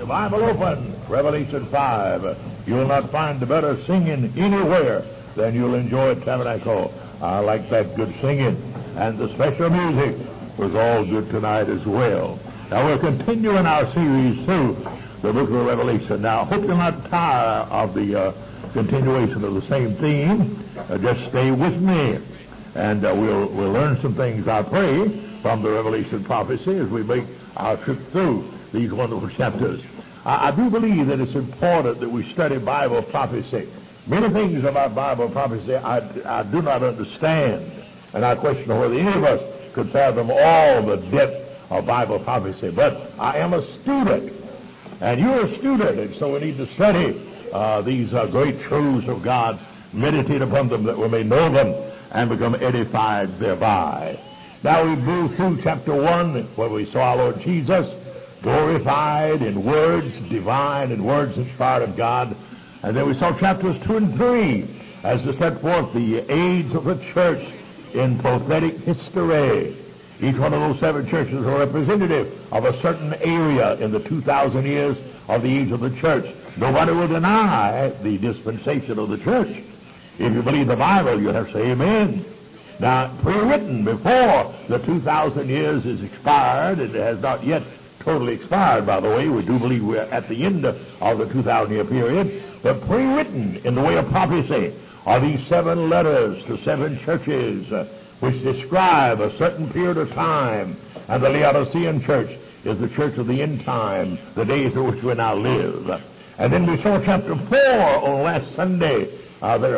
Your Bible open, Revelation 5. You will not find better singing anywhere than you'll enjoy at Tabernacle. I like that good singing. And the special music was all good tonight as well. Now we're continuing our series through the book of Revelation. Now I hope you're not tired of the continuation of the same theme. Just stay with me. And we'll learn some things, I pray, from the Revelation prophecy as we make our trip through these wonderful chapters. I do believe that it's important that we study Bible prophecy. Many things about Bible prophecy I do not understand, and I question whether any of us could fathom all the depth of Bible prophecy. But I am a student, and you're a student, and so we need to study these great truths of God, meditate upon them that we may know them and become edified thereby. Now we move through chapter 1, where we saw our Lord Jesus glorified in words divine and words inspired of God. And then we saw chapters 2 and 3 as to set forth the age of the church in prophetic history. Each one of those 7 churches are representative of a certain area in the 2,000 years of the age of the church. Nobody will deny the dispensation of the church. If you believe the Bible, you have to say amen. Now, pre-written before the 2,000 years is expired, and it has not yet totally expired, by the way. We do believe we're at the end of the 2,000-year period. But pre-written in the way of prophecy are these 7 letters to 7 churches which describe a certain period of time. And the Laodicean church is the church of the end time, the days in which we now live. And then we saw chapter 4 on last Sunday, the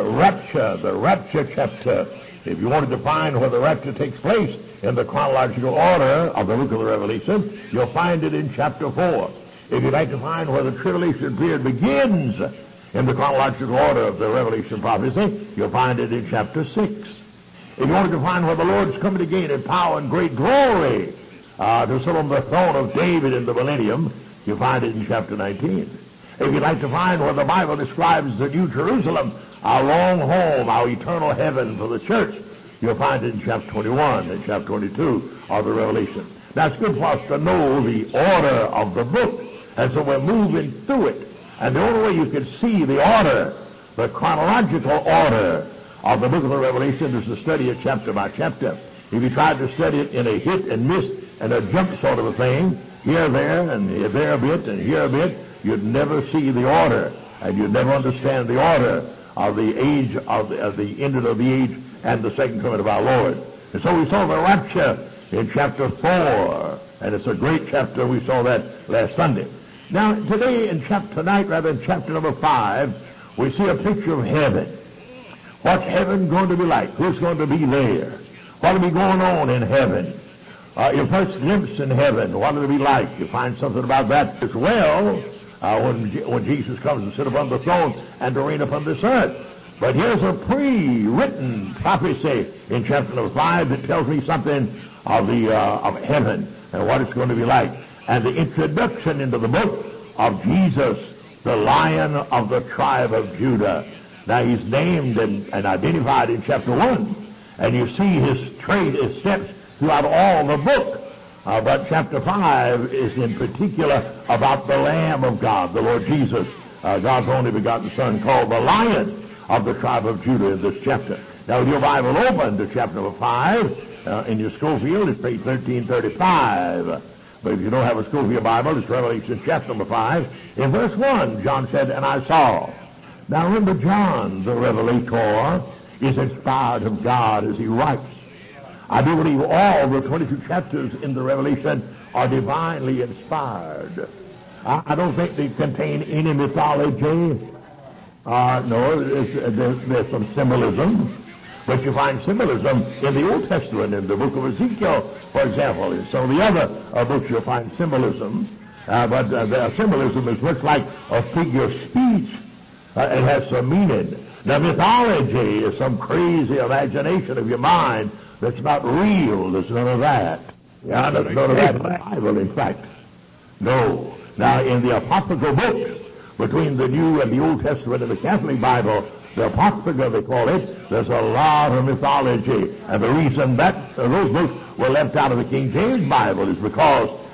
rapture chapter. If you wanted to find where the rapture takes place in the chronological order of the book of the Revelation, you'll find it in chapter 4. If you'd like to find where the tribulation period begins in the chronological order of the Revelation prophecy, you'll find it in chapter 6. If you wanted to find where the Lord's coming again in power and great glory to sit on the throne of David in the millennium, you'll find it in chapter 19. If you'd like to find where the Bible describes the New Jerusalem, our long home, our eternal heaven for the church, you'll find it in chapter 21 and chapter 22 of the Revelation. Now, it's good for us to know the order of the book, and so we're moving through it. And the only way you can see the order, the chronological order of the book of the Revelation, is to study it chapter by chapter. If you tried to study it in a hit and miss and a jump sort of a thing, here, there, and there a bit, and here a bit, you'd never see the order, and you'd never understand the order of the age of the end of the age and the second coming of our Lord. And so we saw the rapture in chapter 4, and it's a great chapter. We saw that last Sunday. Now today in tonight, rather in chapter number 5, we see a picture of heaven. What's heaven going to be like? Who's going to be there? What will be going on in heaven? Your first glimpse in heaven, what will it be like? You find something about that as well when Jesus comes to sit upon the throne and to reign upon this earth. But here's a pre-written prophecy in chapter number 5 that tells me something of heaven and what it's going to be like. And the introduction into the book of Jesus, the Lion of the tribe of Judah. Now he's named and identified in chapter 1. And you see his steps throughout all the book. But chapter 5 is in particular about the Lamb of God, the Lord Jesus, God's only begotten Son, called the Lion of the tribe of Judah in this chapter. Now, with your Bible open to chapter number 5, in your Schofield, it's page 1335. But if you don't have a Schofield Bible, it's Revelation chapter number 5. In verse 1, John said, "And I saw." Now, remember, John, the Revelator, is inspired of God as he writes. I do believe all the 22 chapters in the Revelation are divinely inspired. I don't think they contain any mythology. No, there's some symbolism, but you find symbolism in the Old Testament, in the book of Ezekiel, for example. In some of the other books you'll find symbolism, but the symbolism is much like a figure of speech. It has some meaning. Now, mythology is some crazy imagination of your mind that's not real. There's none of that. Yeah, there's none of that in the Bible, in fact. No. Now, in the apocryphal books, between the New and the Old Testament and the Catholic Bible, the Apocrypha, they call it, there's a lot of mythology. And the reason that those books were left out of the King James Bible is because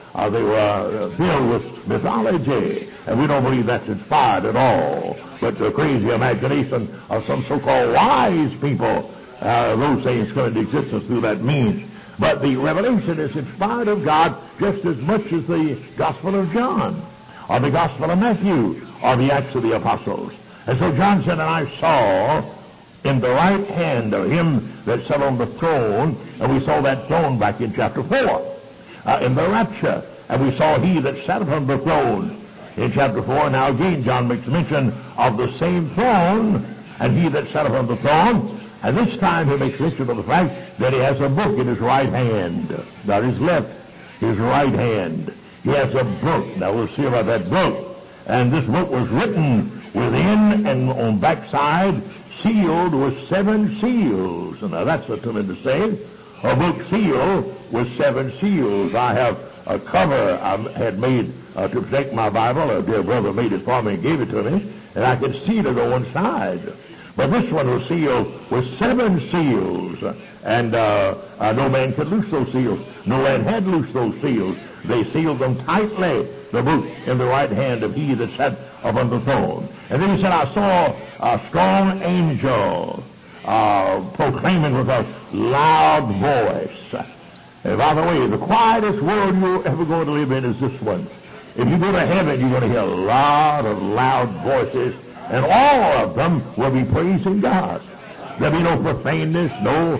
They were filled with mythology, and we don't believe that's inspired at all, but the crazy imagination of some so-called wise people. Those things come into existence through that means. But the revelation is inspired of God just as much as the Gospel of John, or the Gospel of Matthew, or the Acts of the Apostles. And so John said, and I saw in the right hand of him that sat on the throne, and we saw that throne back in chapter 4, in the rapture, and we saw he that sat upon the throne in chapter 4. Now again, John makes mention of the same throne, and he that sat upon the throne, and this time he makes mention of the fact that he has a book in his right hand, not his left, his right hand. He has a book. Now we'll see about that book. And this book was written within and on backside, sealed with 7 seals. And now that's a tremendous thing. A book sealed with 7 seals. I have a cover I had made to protect my Bible. A dear brother made it for me and gave it to me, and I could see to go inside. But this one was sealed with 7 seals, and no man could loose those seals. No man had loosed those seals. They sealed them tightly, the book in the right hand of he that sat upon the throne. And then he said, I saw a strong angel proclaiming with a loud voice. And by the way, the quietest world you're ever going to live in is this one. If you go to heaven, you're going to hear a lot of loud voices, and all of them will be praising God. There'll be no profaneness, no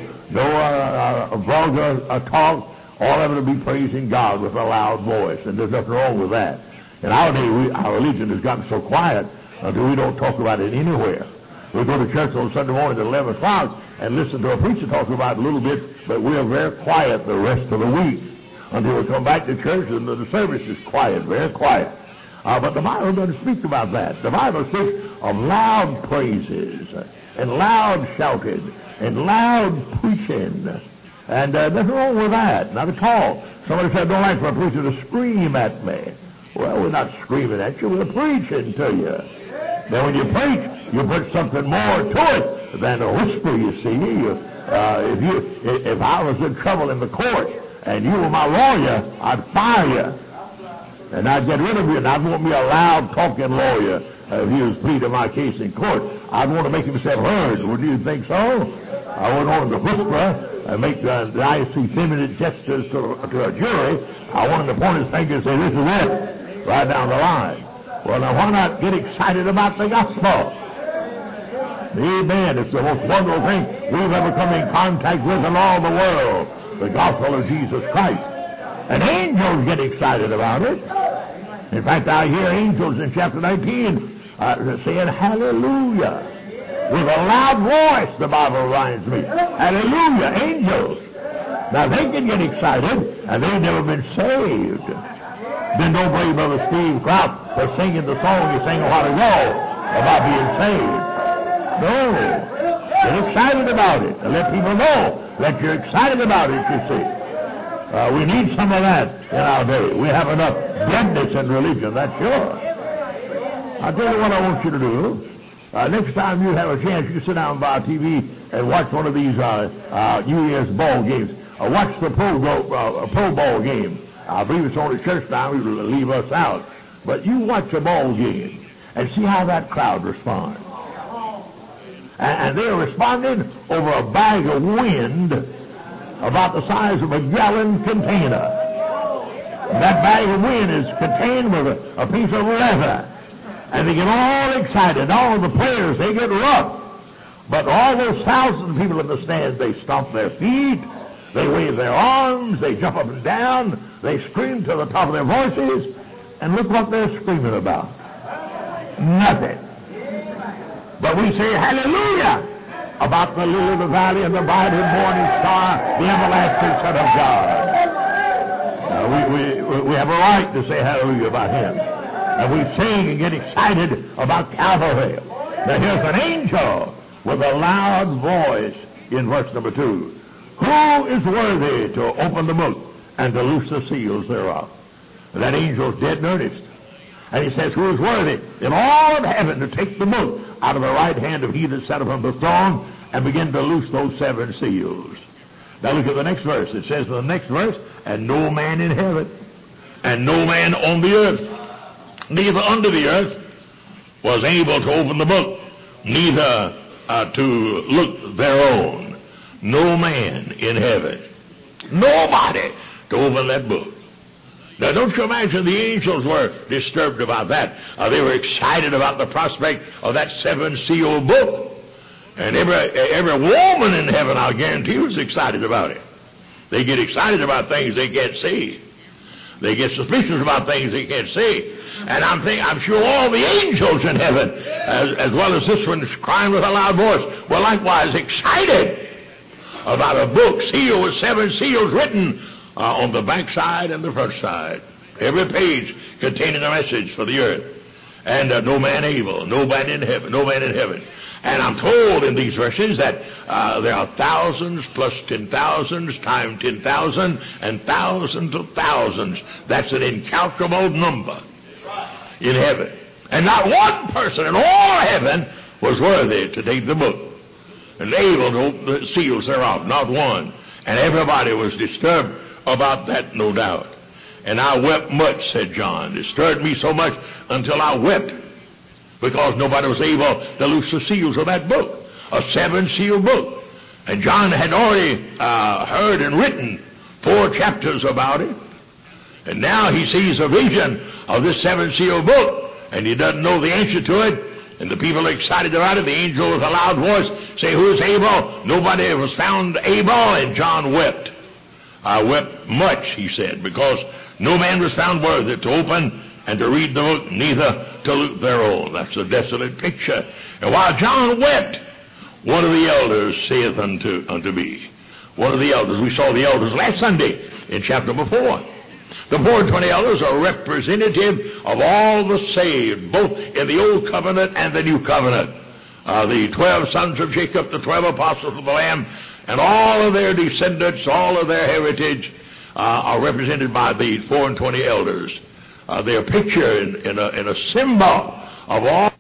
vulgar talk. All of it will be praising God with a loud voice, and there's nothing wrong with that. In our day, our religion has gotten so quiet until we don't talk about it anywhere. We go to church on Sunday morning at 11 o'clock and listen to a preacher talk about it a little bit, but we are very quiet the rest of the week until we come back to church and the service is quiet, very quiet. But the Bible doesn't speak about that. The Bible speaks of loud praises and loud shouting and loud preaching. And nothing wrong with that, not at all. Somebody said, I don't like for a preacher to scream at me. Well, we're not screaming at you, we're preaching to you. Now, when you preach, you put something more to it than a whisper, you see. If I was in trouble in the court and you were my lawyer, I'd fire you. And I'd get rid of you, and I'd want me a loud talking lawyer if he was pleading my case in court. I'd want to make himself heard. Wouldn't you think so? I wouldn't want him to whisper and make the nice, effeminate gestures to a jury. I want him to point his finger and say, this is it, right down the line. Well, now, why not get excited about the gospel? Amen. It's the most wonderful thing we've ever come in contact with in all the world, the gospel of Jesus Christ. And angels get excited about it. In fact, I hear angels in chapter 19 saying, hallelujah. With a loud voice, the Bible reminds me. Hallelujah, angels. Now, they can get excited, and they've never been saved. Then don't blame Brother Steve Kraut for singing the song he sang a while ago about being saved. No. Get excited about it, and let people know that you're excited about it, you see. We need some of that in our day. We have enough deadness in religion, that's sure. I'll tell you what I want you to do. Next time you have a chance, you can sit down by TV and watch one of these New Year's ball games. Watch the Pro Bowl game. I believe it's on at church now. We will leave us out. But you watch a ball game and see how that crowd responds. And they're responding over a bag of wind about the size of a gallon container. And that bag of wind is contained with a piece of leather. And they get all excited. All the players, they get rough. But all those thousands of people in the stands, they stomp their feet, they wave their arms, they jump up and down, they scream to the top of their voices, and look what they're screaming about. Nothing. But we say hallelujah about the lily of the valley and the bright and morning star, the everlasting Son of God. We have a right to say hallelujah about him. And we sing and get excited about Calvary. Now here's an angel with a loud voice in verse number 2. Who is worthy to open the book and to loose the seals thereof? And that angel's dead in earnest. And he says, who is worthy in all of heaven to take the book out of the right hand of he that sat upon the throne and begin to loose those 7 seals? Now look at the next verse. It says in the next verse, and no man in heaven, and no man on the earth, neither under the earth, was able to open the book, neither to look thereon. No man in heaven, nobody to open that book. Now, don't you imagine the angels were disturbed about that? They were excited about the prospect of that seven-seal book. And every woman in heaven, I'll guarantee, was excited about it. They get excited about things they can't see. They get suspicious about things they can't see. And I'm sure all the angels in heaven, as well as this one crying with a loud voice, were likewise excited about a book sealed with seven seals written on the back side and the front side. Every page containing a message for the earth. And no man able, no man in heaven. And I'm told in these verses that there are thousands plus 10,000s times 10,000 and thousands of thousands. That's an incalculable number in heaven. And not one person in all heaven was worthy to take the book and able to open the seals thereof. Not one. And everybody was disturbed about that, no doubt. And I wept much, said John. It stirred me so much until I wept, because nobody was able to loose the seals of that book, a seven-seal book. And John had already heard and written 4 chapters about it. And now he sees a vision of this seven-seal book, and he doesn't know the answer to it. And the people are excited about it. The angel with a loud voice say, "Who is able?" Nobody was found able, and John wept. I wept much, he said, because no man was found worthy to open and to read the book, neither to look thereon. That's a desolate picture. And while John wept, one of the elders saith unto me, one of the elders, we saw the elders last Sunday in chapter number 4. The 4 and 20 elders are representative of all the saved, both in the Old Covenant and the New Covenant. The 12 sons of Jacob, the 12 apostles of the Lamb, and all of their descendants, all of their heritage, are represented by the 4 and 20 elders. They are pictured in a symbol of all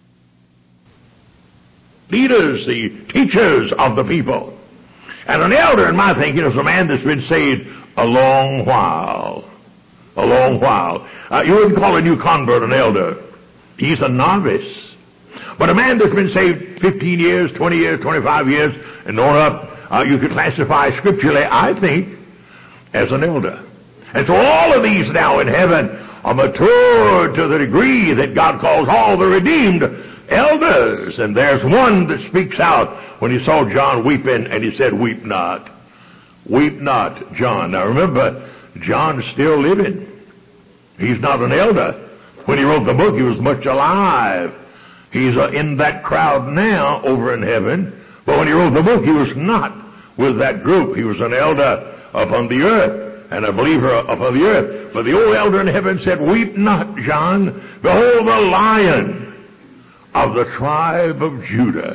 leaders, the teachers of the people. And an elder, in my thinking, is a man that's been saved a long while. A long while. You wouldn't call a new convert an elder. He's a novice. But a man that's been saved 15 years, 20 years, 25 years, and on up, you could classify scripturally, I think, as an elder. And so all of these now in heaven are matured to the degree that God calls all the redeemed elders. And there's one that speaks out when he saw John weeping, and he said, "Weep not. Weep not, John." Now remember, John's still living. He's not an elder. When he wrote the book, he was much alive. He's in that crowd now over in heaven. But when he wrote the book, he was not with that group. He was an elder upon the earth and a believer upon the earth. But the old elder in heaven said, "Weep not, John. Behold, the Lion of the tribe of Judah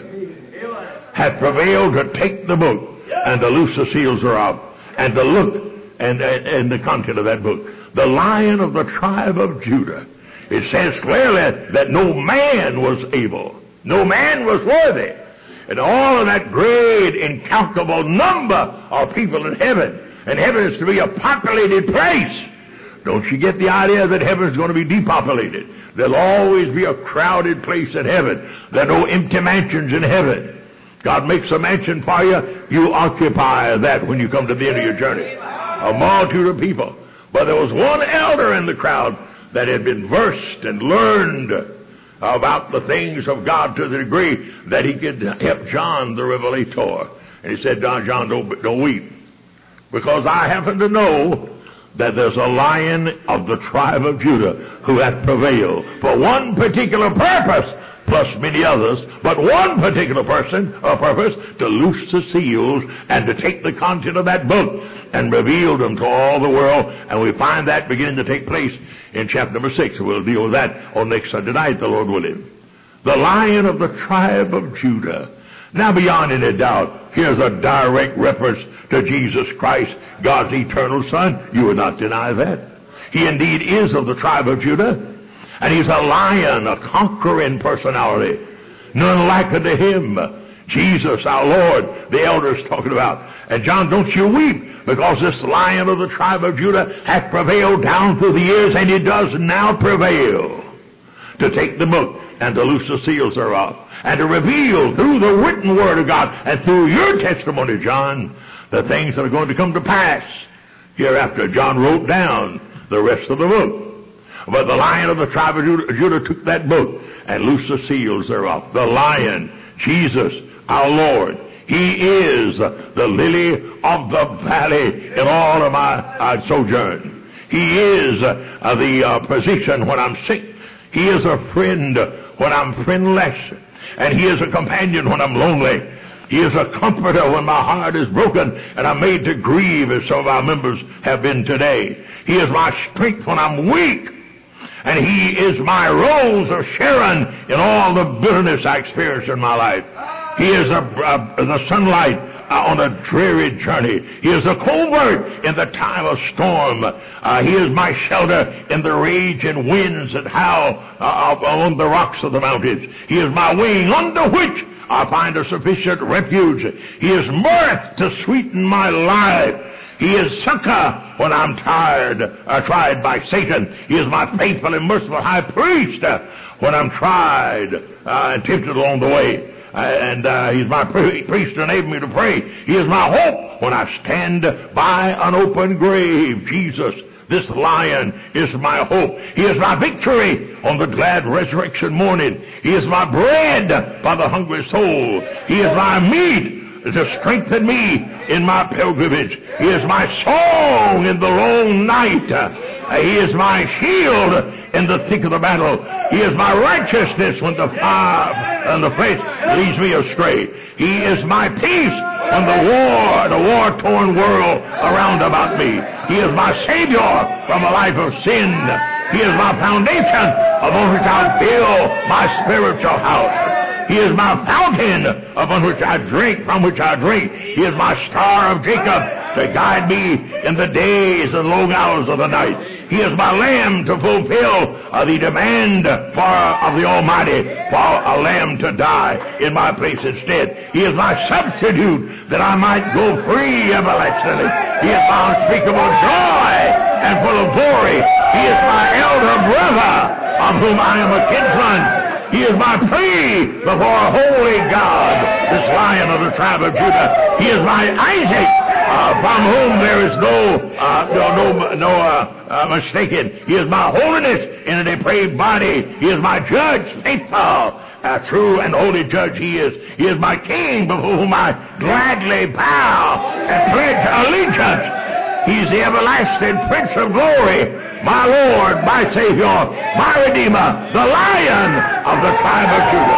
hath prevailed to take the book and to loose the seals thereof, and to look and the content of that book." The Lion of the tribe of Judah. It says clearly that no man was able. No man was worthy. And all of that great, incalculable number of people in heaven. And heaven is to be a populated place. Don't you get the idea that heaven is going to be depopulated? There'll always be a crowded place in heaven. There are no empty mansions in heaven. God makes a mansion for you. You occupy that when you come to the end of your journey. A multitude of people. But there was one elder in the crowd that had been versed and learned about the things of God to the degree that he could help John the Revelator. And he said, John, don't weep, because I happen to know that there's a Lion of the tribe of Judah who hath prevailed for one particular purpose, plus many others, but one particular purpose, to loose the seals and to take the content of that book and reveal them to all the world. And we find that beginning to take place in chapter number 6. We'll deal with that on next Sunday night, the Lord willing. The Lion of the tribe of Judah. Now, beyond any doubt, here's a direct reference to Jesus Christ, God's eternal Son. You would not deny that. He indeed is of the tribe of Judah. And he's a lion, a conquering personality. None like unto him. Jesus, our Lord, the elders talking about. And John, don't you weep, because this Lion of the tribe of Judah hath prevailed down through the years, and he does now prevail, to take the book and to loose the seals thereof, and to reveal through the written word of God and through your testimony, John, the things that are going to come to pass hereafter. John wrote down the rest of the book. But the Lion of the tribe of Judah took that book and loosed the seals thereof. The Lion, Jesus, our Lord, he is the lily of the valley in all of my sojourn. He is the physician when I'm sick. He is a friend when I'm friendless. And he is a companion when I'm lonely. He is a comforter when my heart is broken and I'm made to grieve, as some of our members have been today. He is my strength when I'm weak. And he is my rose of Sharon in all the bitterness I experience in my life. He is the sunlight on a dreary journey. He is a covert in the time of storm. He is my shelter in the raging winds that howl on the rocks of the mountains. He is my wing under which I find a sufficient refuge. He is mirth to sweeten my life. He is succor when I'm tried by Satan. He is my faithful and merciful high priest when I'm tried and tempted along the way. He's my priest to enable me to pray. He is my hope when I stand by an open grave. Jesus, this Lion, is my hope. He is my victory on the glad resurrection morning. He is my bread by the hungry soul. He is my meat to strengthen me in my pilgrimage. He is my song in the long night. He is my shield in the thick of the battle. He is my righteousness when the fire and the flesh leads me astray. He is my peace when the war-torn world around about me. He is my Savior from a life of sin. He is my foundation upon which I build my spiritual house. He is my fountain upon which I drink, from which I drink. He is my star of Jacob to guide me in the days and long hours of the night. He is my lamb to fulfill the demand of the Almighty for a lamb to die in my place instead. He is my substitute that I might go free everlastingly. He is my unspeakable joy and full of glory. He is my elder brother, of whom I am a kinsman. He is my plea before a holy God, this Lion of the tribe of Judah. He is my Isaac, from whom there is no mistaken. He is my holiness in a depraved body. He is my judge, faithful, true and holy judge he is. He is my king before whom I gladly bow and pledge allegiance. He is the everlasting Prince of Glory, my Lord, my Savior, my Redeemer, the Lion of the tribe of Judah.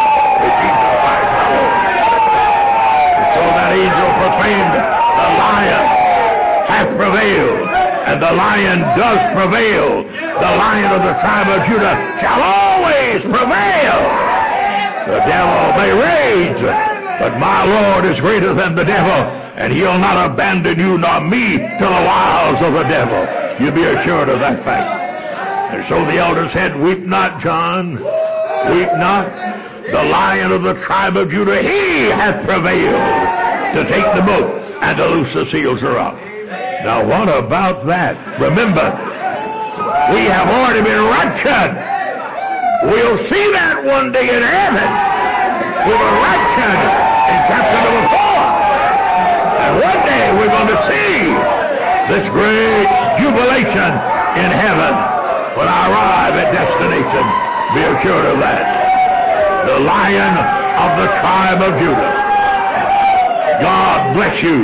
And so that angel proclaimed, the Lion hath prevailed, and the Lion does prevail. The Lion of the tribe of Judah shall always prevail. The devil may rage, but my Lord is greater than the devil, and he'll not abandon you nor me to the wiles of the devil. You be assured of that fact. And so the elder said, weep not, John, weep not. The Lion of the tribe of Judah, he hath prevailed to take the book and to loose the seals thereof. Now what about that? Remember, we have already been raptured. We'll see that one day in heaven. We were raptured in chapter number 4. And one day we're going to see this great jubilation in heaven when I arrive at destination. Be assured of that. The Lion of the tribe of Judah. God bless you.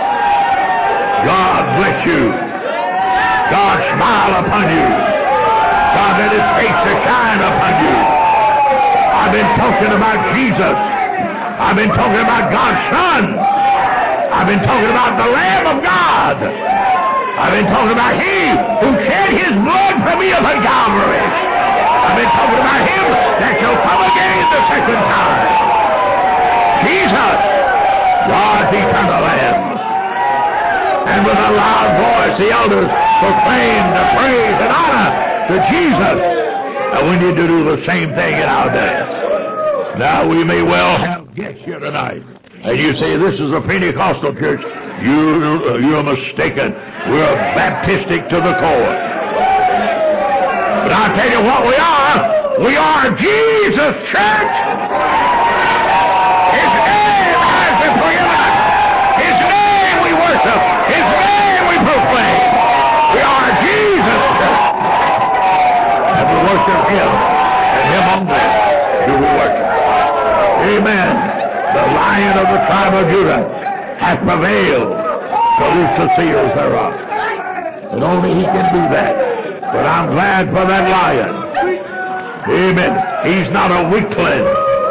God bless you. God smile upon you. God let his face to shine upon you. I've been talking about Jesus. I've been talking about God's Son. I've been talking about the Lamb of God. I've been talking about He who shed His blood for me upon Calvary. I've been talking about Him that shall come again the second time. Jesus, God's eternal Lamb. And with a loud voice, the elders proclaimed the praise and honor to Jesus. And we need to do the same thing in our day. Now, we may well have guests here tonight. And you say, this is a Pentecostal church. You're mistaken. We're Baptistic to the core. But I'll tell you what we are. We are Jesus' church. His name has been preeminent. His name we worship. His name we proclaim. We are Jesus' church. And we worship Him. And Him only do we worship. Amen. The Lion of the tribe of Judah hath prevailed to loose the seals thereof. And only He can do that. But I'm glad for that Lion. Amen. He's not a weakling.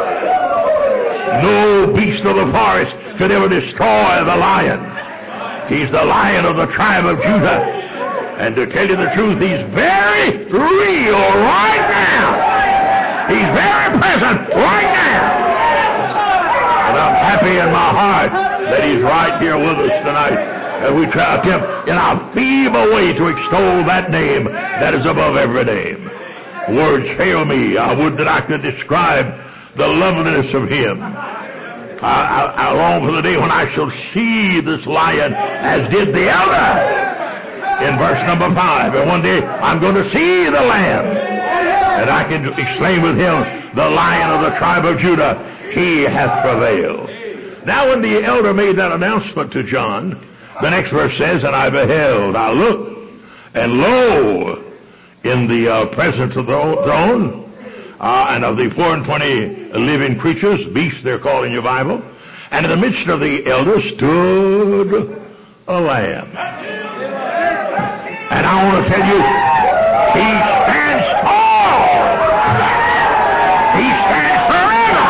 No beast of the forest could ever destroy the Lion. He's the Lion of the tribe of Judah. And to tell you the truth, He's very real right now. He's very present right now. And I'm happy in my heart that He's right here with us tonight. And we try to attempt in our feeble way to extol that name that is above every name. Words fail me. I would that I could describe the loveliness of Him. I long for the day when I shall see this Lion as did the elder in verse number 5. And one day I'm going to see the Lamb. And I can exclaim with him, the Lion of the tribe of Judah, He hath prevailed. Now when the elder made that announcement to John, the next verse says, and I beheld, I looked, and lo, in the presence of the throne, and of the 24 living creatures, beasts they're called in your Bible, and in the midst of the elders stood a Lamb. And I want to tell you, He stands tall. He stands forever.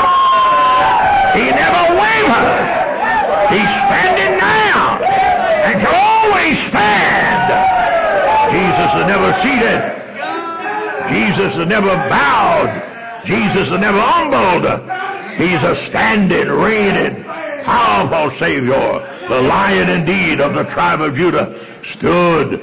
He never wavers. He's standing now and shall always stand. Jesus is never seated. Jesus is never bowed. Jesus is never humbled. He's a standing, reigning, powerful Savior. The Lion indeed of the tribe of Judah stood.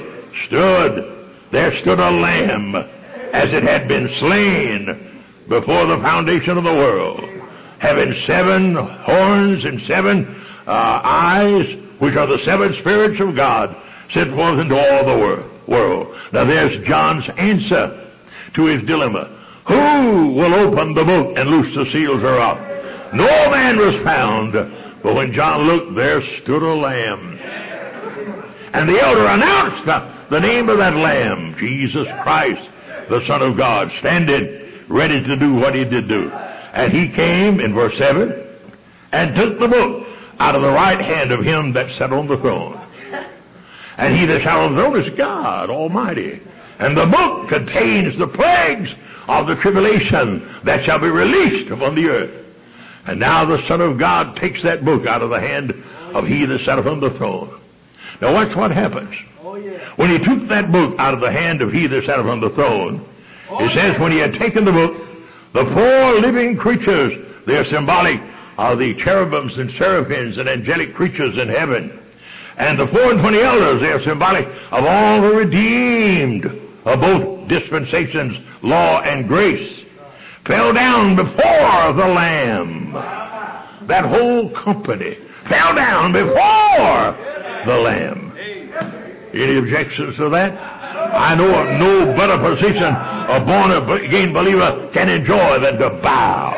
There stood a Lamb as it had been slain before the foundation of the world, having 7 horns and 7 eyes, which are the 7 spirits of God, sent forth into all the world. Now there's John's answer to his dilemma. Who will open the book and loose the seals thereof? No man was found, but when John looked, there stood a Lamb. And the elder announced the name of that Lamb, Jesus Christ, the Son of God, standing ready to do what He did do. And He came, in verse 7, and took the book out of the right hand of Him that sat on the throne. And He that sat on the throne is God Almighty. And the book contains the plagues of the tribulation that shall be released upon the earth. And now the Son of God takes that book out of the hand of He that sat upon the throne. Now watch what happens. When He took that book out of the hand of He that sat upon the throne, it says when He had taken the book, the 4 living creatures, they are symbolic of the cherubims and seraphims and angelic creatures in heaven. And the 24 elders, they are symbolic of all the redeemed of both dispensations, law and grace, fell down before the Lamb. That whole company fell down before the Lamb. Any objections to that? I know of no better position a born-again believer can enjoy than to bow.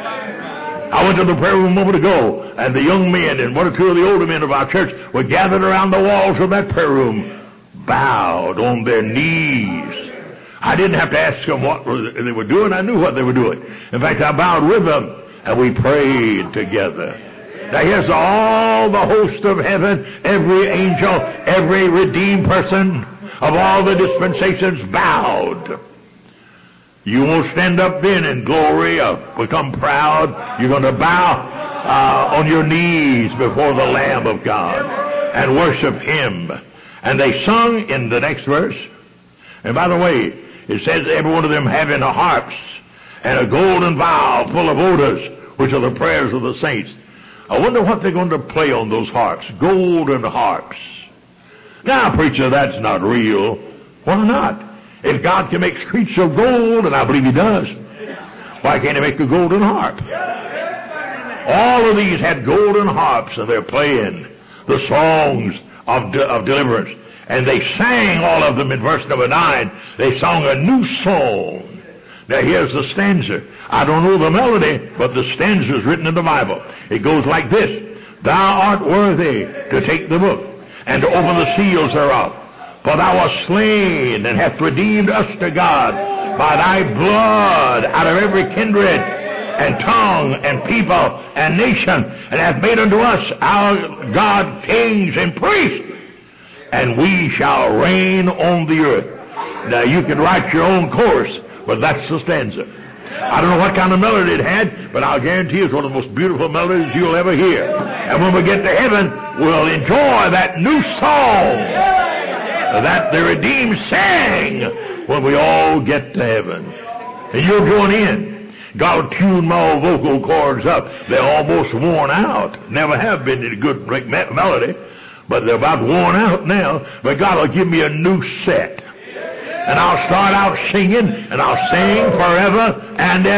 I went to the prayer room a moment ago, and the young men and 1 or 2 of the older men of our church were gathered around the walls of that prayer room, bowed on their knees. I didn't have to ask them what they were doing. I knew what they were doing. In fact, I bowed with them, and we prayed together. Now here's all the host of heaven, every angel, every redeemed person of all the dispensations bowed. You won't stand up then in glory or become proud. You're going to bow on your knees before the Lamb of God and worship Him. And they sung in the next verse. And by the way, it says every one of them having a harps and a golden vial full of odors, which are the prayers of the saints. I wonder what they're going to play on those harps. Golden harps. Now, preacher, that's not real. Why not? If God can make streets of gold, and I believe He does, Why can't he make the golden harp? All of these had golden harps, and they're playing the songs of deliverance. And they sang, all of them, in verse number 9. They sang a new song. Now here's the stanza. I don't know the melody, but the stanza is written in the Bible. It goes like this. Thou art worthy to take the book and to open the seals thereof. For thou wast slain and hast redeemed us to God by thy blood out of every kindred and tongue and people and nation, and hath made unto us our God kings and priests, and we shall reign on the earth. Now you can write your own chorus, but that's the stanza. I don't know what kind of melody it had, but I'll guarantee it's one of the most beautiful melodies you'll ever hear. And when we get to heaven, we'll enjoy that new song that the redeemed sang when we all get to heaven. And you'll join in. God will tune my vocal cords up. They're almost worn out. Never have been in a good melody, but they're about worn out now. But God will give me a new set. And I'll start out singing, and I'll sing forever and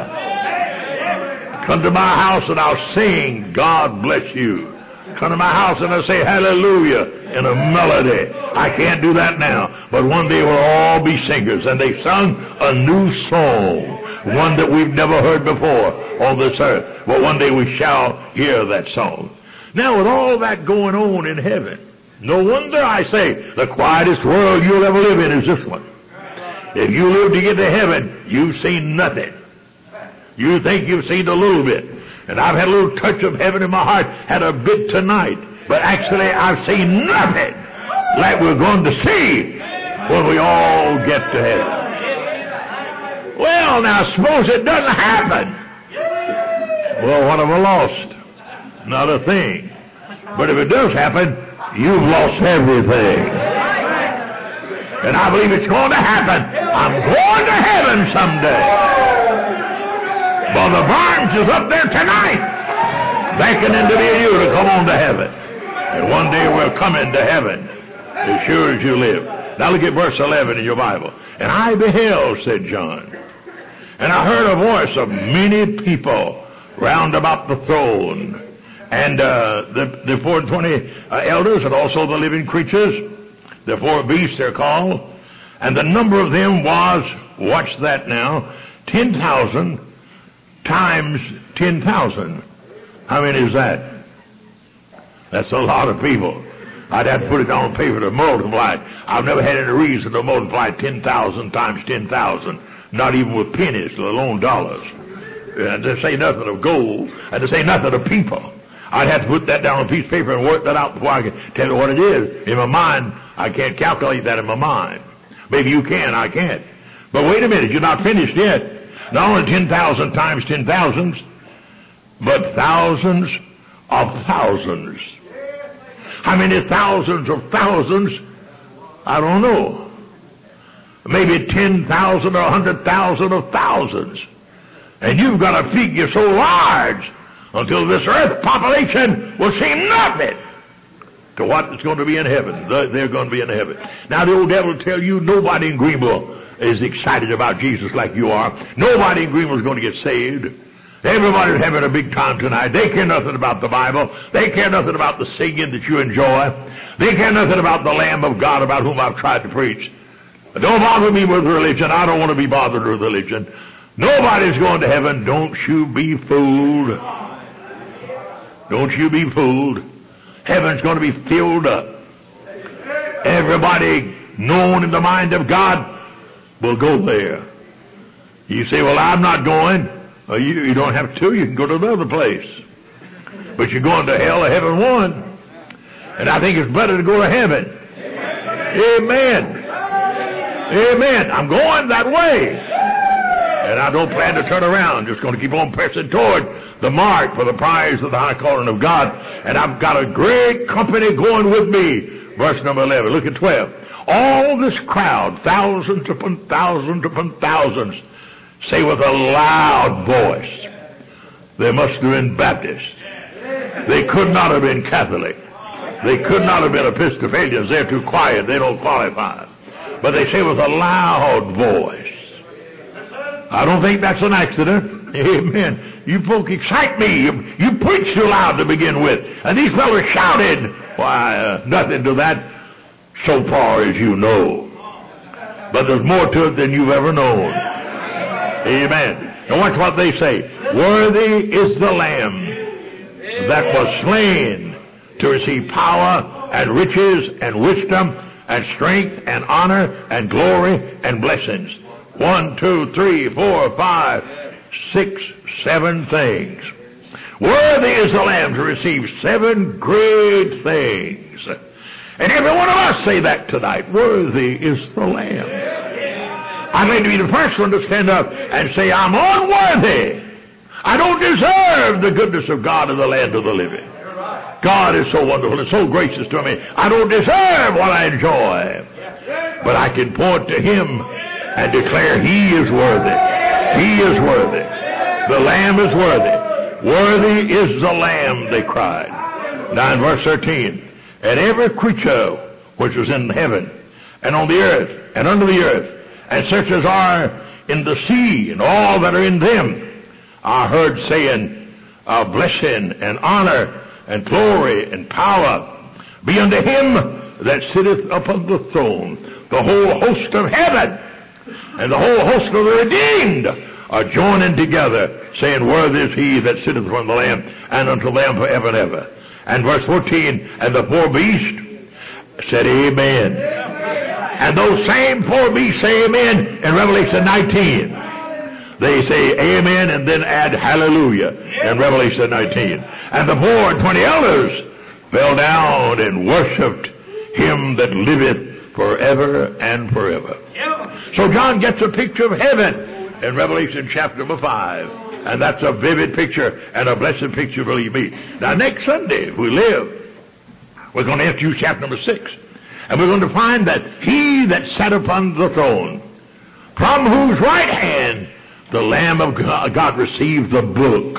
ever. Come to my house and I'll sing, God bless you. Come to my house and I'll say hallelujah in a melody. I can't do that now, but one day we'll all be singers. And they sung a new song, one that we've never heard before on this earth. But one day we shall hear that song. Now with all that going on in heaven, no wonder I say the quietest world you'll ever live in is this one. If you live to get to heaven, you've seen nothing. You think you've seen a little bit. And I've had a little touch of heaven in my heart, had a bit tonight. But actually I've seen nothing like we're going to see when we all get to heaven. Well, now suppose it doesn't happen. Well, what have I lost? Not a thing. But if it does happen, you've lost everything. And I believe it's going to happen. I'm going to heaven someday. Well, the Barnes is up there tonight, beckoning to me and you to come on to heaven. And one day we'll come into heaven as sure as you live. Now look at verse 11 in your Bible. And I beheld, said John, and I heard a voice of many people round about the throne, and the 420 elders, and also the living creatures, the four beasts they're called, and the number of them was, watch that now, 10,000 times 10,000. How many is that? That's a lot of people. I'd have to put it on paper to multiply. I've never had any reason to multiply 10,000 times 10,000, not even with pennies, let alone dollars. And to say nothing of gold, and to say nothing of people. I'd have to put that down on a piece of paper and work that out before I can tell you what it is. In my mind, I can't calculate that in my mind. Maybe you can, I can't. But wait a minute, you're not finished yet. Not only 10,000 times 10,000s, but thousands of thousands. How many thousands of thousands? I don't know. Maybe 10,000 or 100,000 of thousands. And you've got a figure so large until this earth population will seem nothing to what is going to be in heaven. They're going to be in heaven. Now the old devil will tell you nobody in Greenville is excited about Jesus like you are. Nobody in Greenville is going to get saved. Everybody's having a big time tonight. They care nothing about the Bible. They care nothing about the singing that you enjoy. They care nothing about the Lamb of God about whom I've tried to preach. Don't bother me with religion. I don't want to be bothered with religion. Nobody's going to heaven. Don't you be fooled. Don't you be fooled. Heaven's going to be filled up. Everybody known in the mind of God will go there. You say, well, I'm not going. Well, you don't have to. You can go to another place. But you're going to hell or heaven one. And I think it's better to go to heaven. Amen. Amen. I'm going that way. And I don't plan to turn around. I'm just going to keep on pressing toward the mark for the prize of the high calling of God. And I've got a great company going with me. Verse number 11. Look at 12. All this crowd, thousands upon thousands upon thousands, say with a loud voice, they must have been Baptist. They could not have been Catholic. They could not have been Episcopalians. They're too quiet. They don't qualify. But they say with a loud voice, I don't think that's an accident. Amen. You folk excite me. You preach too loud to begin with. And these fellows shouted. Why, nothing to that so far as you know. But there's more to it than you've ever known. Amen. And watch what they say. Worthy is the Lamb that was slain to receive power and riches and wisdom and strength and honor and glory and blessings. 1, 2, 3, 4, 5, 6, 7 things. Worthy is the Lamb to receive 7 great things. And every one of us say that tonight. Worthy is the Lamb. I'm going to be the first one to stand up and say, I'm unworthy. I don't deserve the goodness of God in the land of the living. God is so wonderful and so gracious to me. I don't deserve what I enjoy. But I can point to Him and declare He is worthy. He is worthy. The Lamb is worthy. Worthy is the Lamb, they cried. Now in verse 13, and every creature which was in heaven and on the earth and under the earth, and such as are in the sea and all that are in them, I heard saying, blessing and honor and glory and power be unto Him that sitteth upon the throne. The whole host of heaven and the whole host of the redeemed are joining together, saying, worthy is He that sitteth upon the Lamb, and unto the Lamb forever and ever. And verse 14, and the 4 beasts said, Amen. And those same 4 beasts say amen in Revelation 19. They say amen and then add hallelujah in Revelation 19. And the 4 and 20 elders fell down and worshipped Him that liveth forever and forever. So John gets a picture of heaven in Revelation chapter number 5. And that's a vivid picture and a blessed picture, believe me. Now next Sunday, if we live, we're going to enter chapter number 6. And we're going to find that He that sat upon the throne, from whose right hand the Lamb of God received the book.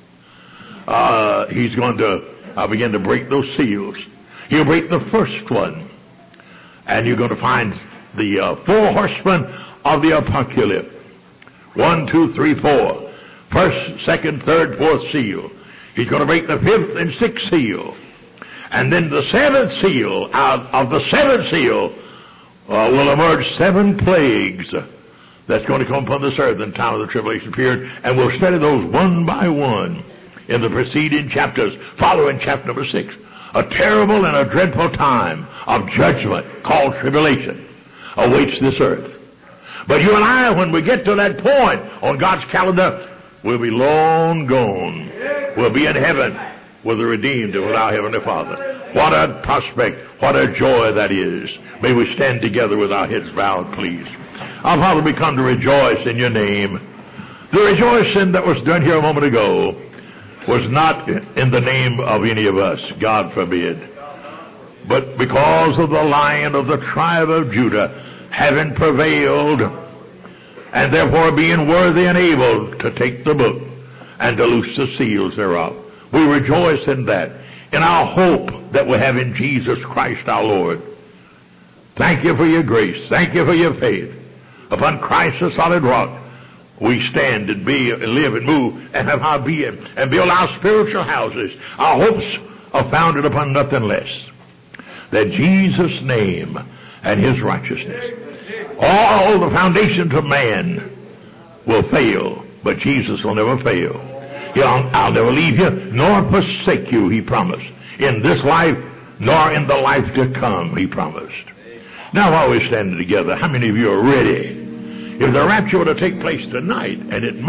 He's going to begin to break those seals. He'll break the first one. And you're going to find the 4 horsemen of the apocalypse. 1, 2, 3, 4. First, second, third, fourth seal. He's going to break the 5th and 6th seal. And then the 7th seal, out of the 7th seal, will emerge 7 plagues that's going to come upon this earth in time of the tribulation period. And we'll study those one by one in the preceding chapters, following chapter number 6. A terrible and a dreadful time of judgment called tribulation awaits this earth. But you and I, when we get to that point on God's calendar, we'll be long gone. We'll be in heaven with the redeemed and with our Heavenly Father. What a prospect, what a joy that is. May we stand together with our heads bowed, please. Our Father, we come to rejoice in Your name. The rejoicing that was done here a moment ago was not in the name of any of us, God forbid, but because of the Lion of the tribe of Judah having prevailed, and therefore being worthy and able to take the book and to loose the seals thereof. We rejoice in that, in our hope that we have in Jesus Christ our Lord. Thank You for Your grace. Thank You for Your faith. Upon Christ the solid rock, we stand and be and live and move and have our being and build our spiritual houses. Our hopes are founded upon nothing less than Jesus' name and His righteousness. All the foundations of man will fail, but Jesus will never fail. I'll never leave you nor forsake you, He promised. In this life, nor in the life to come, He promised. Now while we're standing together, how many of you are ready? If the rapture were to take place tonight, and it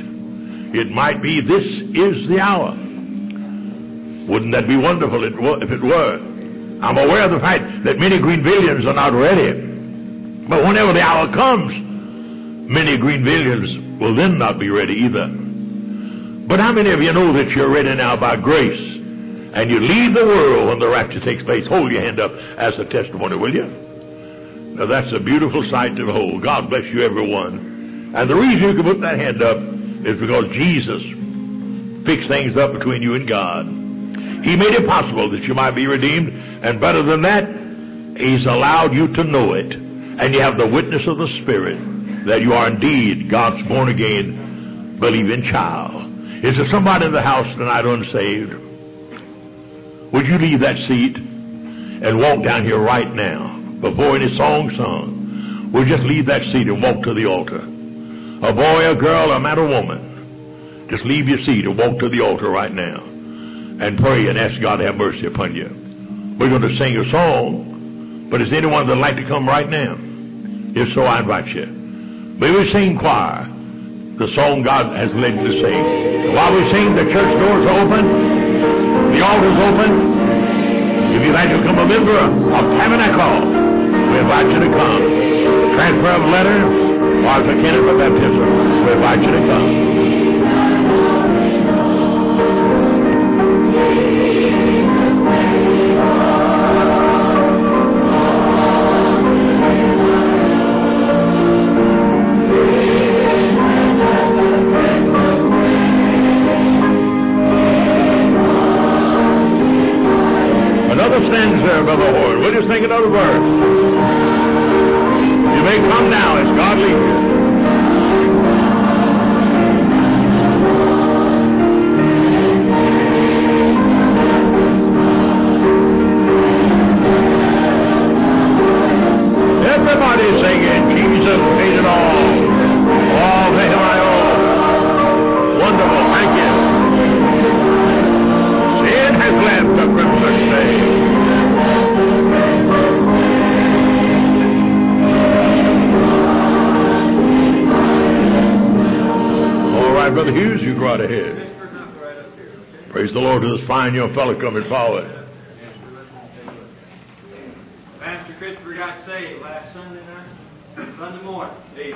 might be this is the hour. Wouldn't that be wonderful if it were? I'm aware of the fact that many Greenvillians are not ready. But whenever the hour comes, many Greenvillians will then not be ready either. But how many of you know that you're ready now by grace, and you leave the world when the rapture takes place? Hold your hand up as a testimony, will you? Now that's a beautiful sight to behold. God bless you, everyone. And the reason you can put that hand up is because Jesus fixed things up between you and God. He made it possible that you might be redeemed, and better than that, He's allowed you to know it. And you have the witness of the Spirit. that you are indeed God's born-again, believing child. Is there somebody in the house tonight unsaved? Would you leave that seat and walk down here right now before any song sung? We'll just leave that seat and walk to the altar. A boy, a girl, a man or woman, just leave your seat and walk to the altar right now and pray and ask God to have mercy upon you. We're going to sing a song, but is anyone that'd like to come right now? If so, I invite you. May we sing choir the song God has led you to sing. And while we sing, the church doors are open, the altar's open. If you'd like to become a member of Tabernacle, we invite you to come. Transfer of letter, or as a candidate for baptism, we invite you to come. There, Brother Horn. We'll just sing another verse. You may come now as God leads you. Everybody singing, Jesus paid it all. All to him I owe. Wonderful, thank you. Sin has left the crimson stain. Brother Hughes, you go right ahead. Praise the Lord to this fine young fellow coming forward. Pastor Christopher got saved last Sunday night, Sunday morning.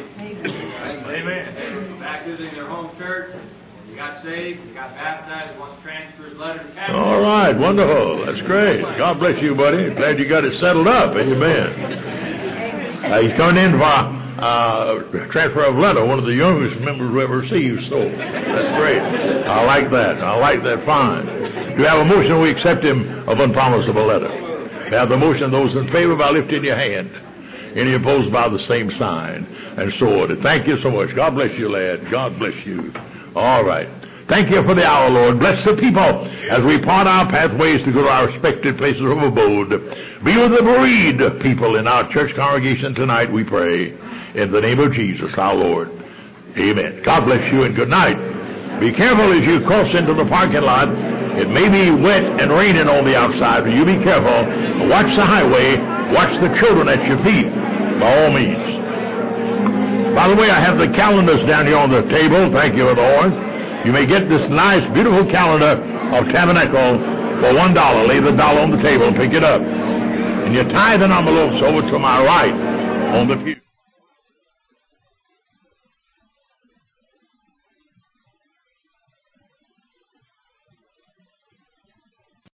Amen. Back visiting their home church. He got saved, he got baptized, he wants to transfer his letter to Catholic. All right, wonderful. That's great. God bless you, buddy. Glad you got it settled up. Amen. He's coming in for transfer of letter, one of the youngest members we ever received, so that's great. I like that. I like that fine. Do you have a motion we accept him of unpromisable letter? We have the motion, those in favor by lifting your hand. Any opposed by the same sign, and so on. Thank you so much. God bless you, lad. God bless you. All right. Thank you for the hour, Lord. Bless the people as we part our pathways to go to our respected places of abode. Be with the bereaved people in our church congregation tonight, we pray. In the name of Jesus, our Lord. Amen. God bless you and good night. Be careful as you cross into the parking lot. It may be wet and raining on the outside, but you be careful. Watch the highway. Watch the children at your feet, by all means. By the way, I have the calendars down here on the table. Thank you, Brother Horn. You may get this nice, beautiful calendar of Tabernacle for $1. Lay the dollar on the table and pick it up. And your tithe envelopes over to my right on the pew.